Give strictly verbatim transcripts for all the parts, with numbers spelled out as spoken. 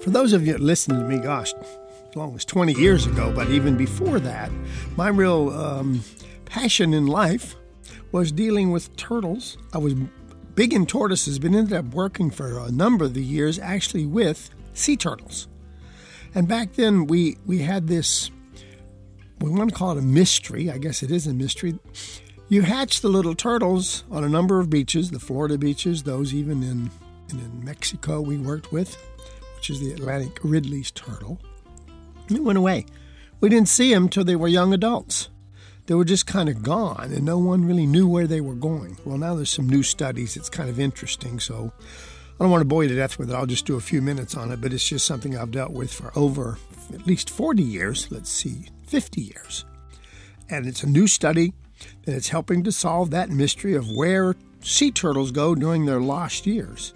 For those of you that listened to me, gosh, as long as twenty years ago, but even before that, my real um, passion in life was dealing with turtles. I was big in tortoises, but ended up working for a number of the years actually with sea turtles. And back then we, we had this, we want to call it a mystery. I guess it is a mystery. You hatch the little turtles on a number of beaches, the Florida beaches, those even in, in Mexico we worked with, which is the Atlantic Ridley's turtle. And it went away. We didn't see them till they were young adults. They were just kind of gone, and no one really knew where they were going. Well, now there's some new studies. It's kind of interesting, so I don't want to bore you to death with it. I'll just do a few minutes on it, but it's just something I've dealt with for over at least forty years. Let's see, fifty years. And it's a new study, and it's helping to solve that mystery of where sea turtles go during their lost years.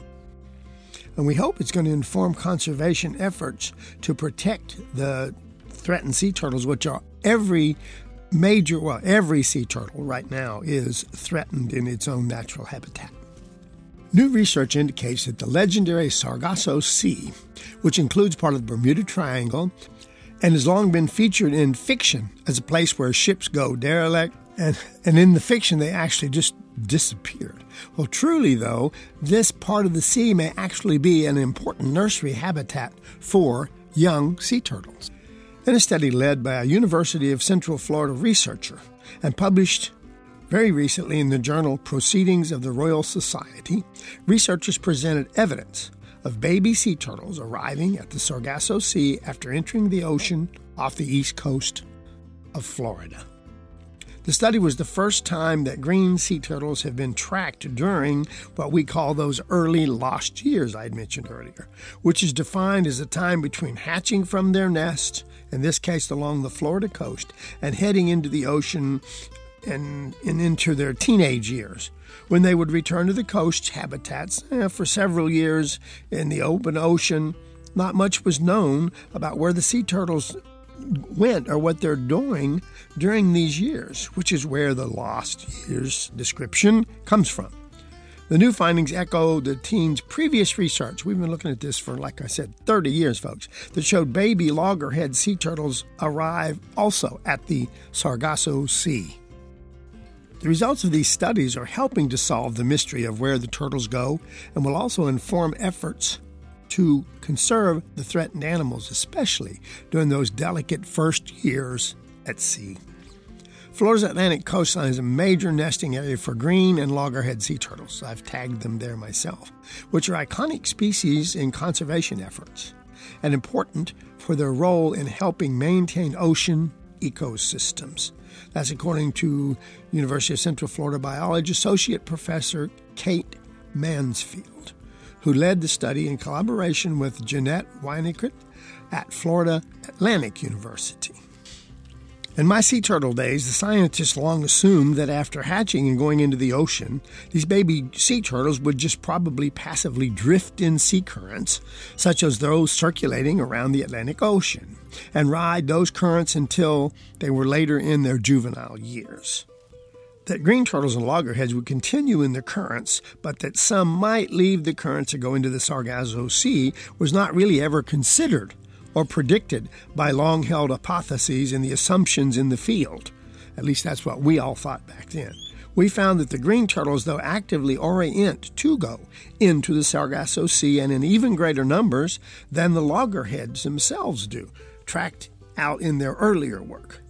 And we hope it's going to inform conservation efforts to protect the threatened sea turtles, which are every major, well, every sea turtle right now is threatened in its own natural habitat. New research indicates that the legendary Sargasso Sea, which includes part of the Bermuda Triangle and has long been featured in fiction as a place where ships go derelict, and, and in the fiction they actually just disappeared. Well, truly, though, this part of the sea may actually be an important nursery habitat for young sea turtles. In a study led by a University of Central Florida researcher and published very recently in the journal Proceedings of the Royal Society, researchers presented evidence of baby sea turtles arriving at the Sargasso Sea after entering the ocean off the east coast of Florida. The study was the first time that green sea turtles have been tracked during what we call those early lost years I had mentioned earlier, which is defined as a time between hatching from their nest, in this case along the Florida coast, and heading into the ocean and, and into their teenage years, when they would return to the coast habitats eh, for several years in the open ocean. Not much was known about where the sea turtles went or what they're doing during these years, which is where the lost years description comes from. The new findings echo the team's previous research. We've been looking at this for, like I said, thirty years, folks, that showed baby loggerhead sea turtles arrive also at the Sargasso Sea. The results of these studies are helping to solve the mystery of where the turtles go and will also inform efforts to conserve the threatened animals, especially during those delicate first years at sea. Florida's Atlantic coastline is a major nesting area for green and loggerhead sea turtles. I've tagged them there myself, which are iconic species in conservation efforts and important for their role in helping maintain ocean ecosystems. That's according to University of Central Florida biology associate professor Kate Mansfield, who led the study in collaboration with Jeanette Wynikoop at Florida Atlantic University. In my sea turtle days, the scientists long assumed that after hatching and going into the ocean, these baby sea turtles would just probably passively drift in sea currents, such as those circulating around the Atlantic Ocean, and ride those currents until they were later in their juvenile years. That green turtles and loggerheads would continue in the currents, but that some might leave the currents to go into the Sargasso Sea was not really ever considered or predicted by long-held hypotheses and the assumptions in the field. At least that's what we all thought back then. We found that the green turtles, though, actively orient to go into the Sargasso Sea and in even greater numbers than the loggerheads themselves do, tracked out in their earlier work.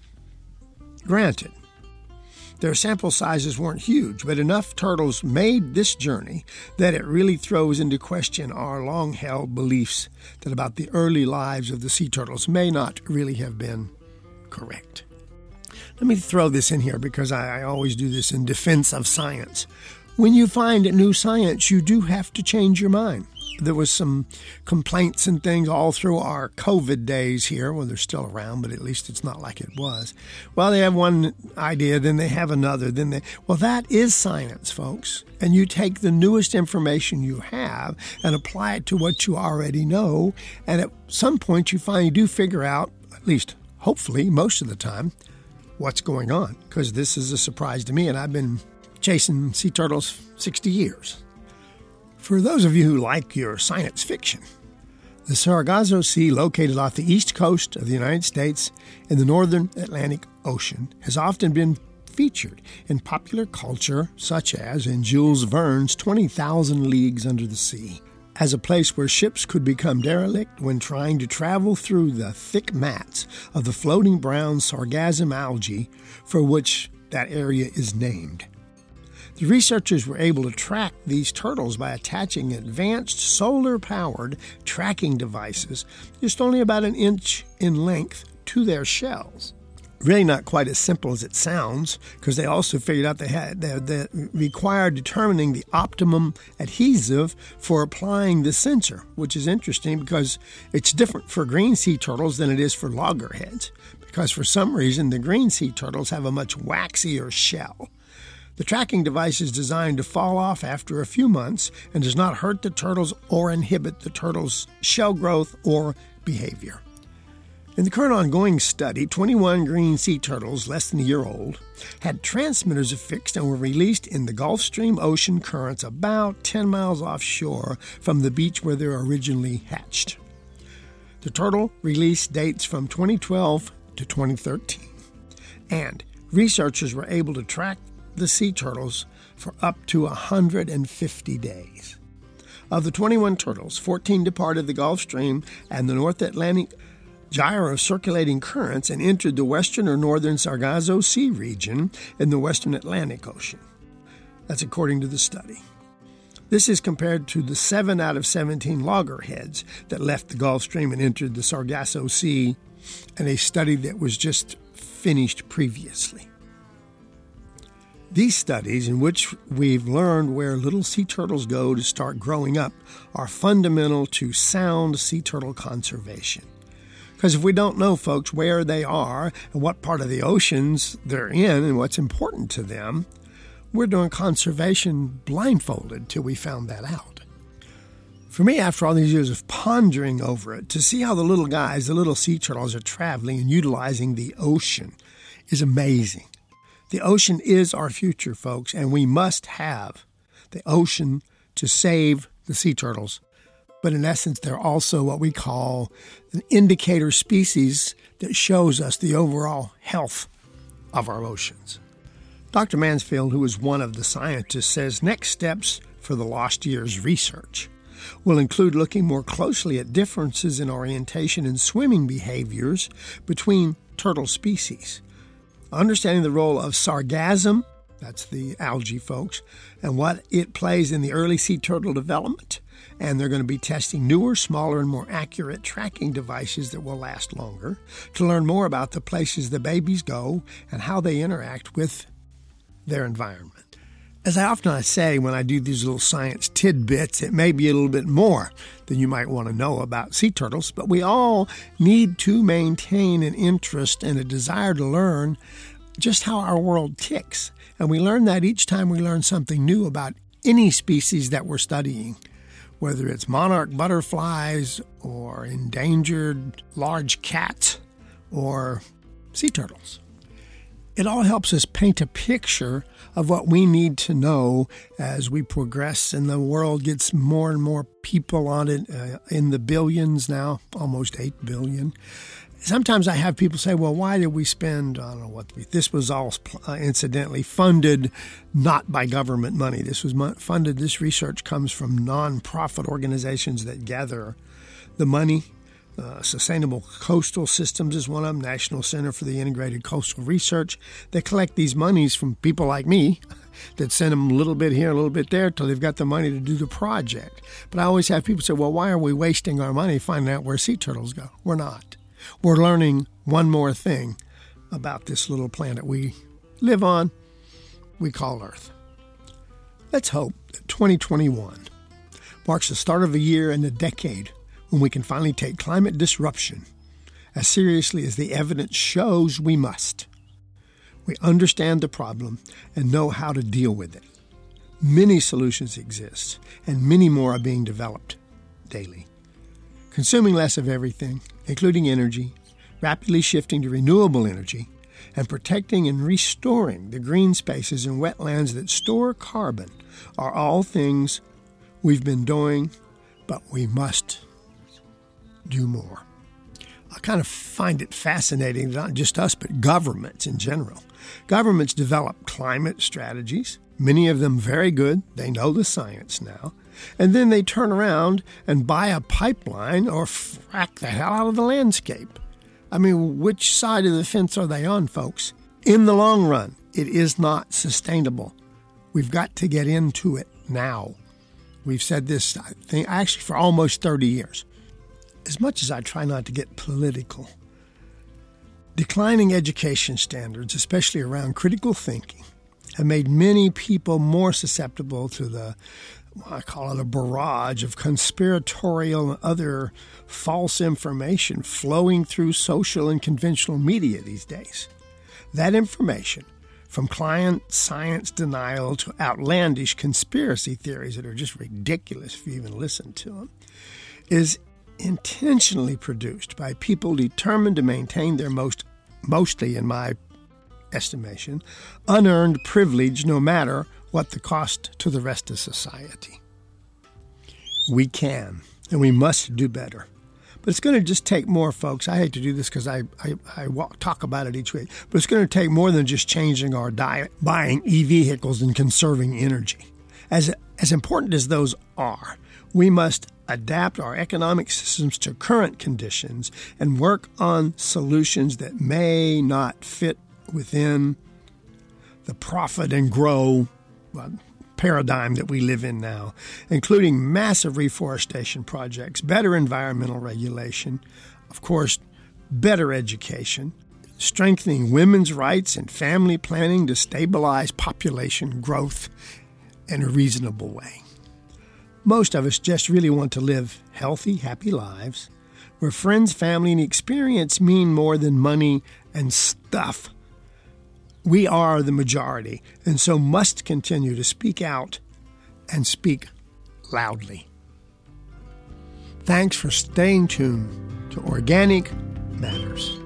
Granted, their sample sizes weren't huge, but enough turtles made this journey that it really throws into question our long-held beliefs that about the early lives of the sea turtles may not really have been correct. Let me throw this in here because I, I always do this in defense of science. When you find new science, you do have to change your mind. There was some complaints and things all through our COVID days here. Well, they're still around, but at least it's not like it was. Well, they have one idea, then they have another, then they... Well, that is science, folks. And you take the newest information you have and apply it to what you already know. And at some point, you finally do figure out, at least hopefully most of the time, what's going on. Because this is a surprise to me, and I've been chasing sea turtles sixty years. For those of you who like your science fiction, The Sargasso Sea, located off the east coast of the United States in the northern Atlantic Ocean, has often been featured in popular culture, such as in Jules Verne's twenty thousand Leagues Under the Sea, as a place where ships could become derelict when trying to travel through the thick mats of the floating brown sargassum algae for which that area is named. The researchers were able to track these turtles by attaching advanced solar-powered tracking devices just only about an inch in length to their shells. Really not quite as simple as it sounds, because they also figured out they had that they required determining the optimum adhesive for applying the sensor, which is interesting because it's different for green sea turtles than it is for loggerheads, because for some reason the green sea turtles have a much waxier shell. The tracking device is designed to fall off after a few months and does not hurt the turtles or inhibit the turtles' shell growth or behavior. In the current ongoing study, twenty-one green sea turtles, less than a year old, had transmitters affixed and were released in the Gulf Stream ocean currents about ten miles offshore from the beach where they were originally hatched. The turtle release dates from twenty twelve to twenty thirteen, and researchers were able to track the sea turtles for up to one hundred fifty days. Of the twenty-one turtles, fourteen departed the Gulf Stream and the North Atlantic gyre of circulating currents and entered the western or northern Sargasso Sea region in the western Atlantic Ocean. That's according to the study. This is compared to the seven out of seventeen loggerheads that left the Gulf Stream and entered the Sargasso Sea in a study that was just finished previously. These studies, in which we've learned where little sea turtles go to start growing up, are fundamental to sound sea turtle conservation. Because if we don't know, folks, where they are and what part of the oceans they're in and what's important to them, we're doing conservation blindfolded till we found that out. For me, after all these years of pondering over it, to see how the little guys, the little sea turtles, are traveling and utilizing the ocean is amazing. The ocean is our future, folks, and we must have the ocean to save the sea turtles. But in essence, they're also what we call an indicator species that shows us the overall health of our oceans. Doctor Mansfield, who is one of the scientists, says next steps for the lost years research will include looking more closely at differences in orientation and swimming behaviors between turtle species, understanding the role of sargassum, that's the algae, folks, and what it plays in the early sea turtle development. And they're going to be testing newer, smaller, and more accurate tracking devices that will last longer to learn more about the places the babies go and how they interact with their environment. As I often say when I do these little science tidbits, it may be a little bit more than you might want to know about sea turtles, but we all need to maintain an interest and a desire to learn just how our world ticks. And we learn that each time we learn something new about any species that we're studying, whether it's monarch butterflies or endangered large cats or sea turtles. It all helps us paint a picture of what we need to know as we progress and the world gets more and more people on it, uh, in the billions now, almost eight billion. Sometimes I have people say, well, why did we spend, I don't know what, we, this was all uh, incidentally funded not by government money. This was mo- funded, this research comes from nonprofit organizations that gather the money. Uh, Sustainable Coastal Systems is one of them, National Center for the Integrated Coastal Research. They collect these monies from people like me that send them a little bit here, a little bit there, till they've got the money to do the project. But I always have people say, well, why are we wasting our money finding out where sea turtles go? We're not. We're learning one more thing about this little planet we live on, we call Earth. Let's hope that twenty twenty-one marks the start of a year and a decade when we can finally take climate disruption as seriously as the evidence shows we must. We understand the problem and know how to deal with it. Many solutions exist, and many more are being developed daily. Consuming less of everything, including energy, rapidly shifting to renewable energy, and protecting and restoring the green spaces and wetlands that store carbon are all things we've been doing, but we must do more. I kind of find it fascinating, not just us, but governments in general. Governments develop climate strategies, many of them very good. They know the science now. And then they turn around and buy a pipeline or frack the hell out of the landscape. I mean, which side of the fence are they on, folks? In the long run, it is not sustainable. We've got to get into it now. We've said this, I think, actually for almost thirty years. As much as I try not to get political, declining education standards, especially around critical thinking, have made many people more susceptible to the, well, I call it a barrage of conspiratorial and other false information flowing through social and conventional media these days. That information, from client science denial to outlandish conspiracy theories that are just ridiculous if you even listen to them, is intentionally produced by people determined to maintain their most, mostly in my estimation, unearned privilege no matter what the cost to the rest of society. We can, and we must do better. But it's going to just take more, folks. I hate to do this because I, I, I walk, talk about it each week. But it's going to take more than just changing our diet, buying e-vehicles, and conserving energy. As, as important as those are, we must adapt our economic systems to current conditions and work on solutions that may not fit within the profit and grow well, paradigm that we live in now, including massive reforestation projects, better environmental regulation, of course, better education, strengthening women's rights and family planning to stabilize population growth in a reasonable way. Most of us just really want to live healthy, happy lives where friends, family, and experience mean more than money and stuff. We are the majority, and so must continue to speak out and speak loudly. Thanks for staying tuned to Organic Matters.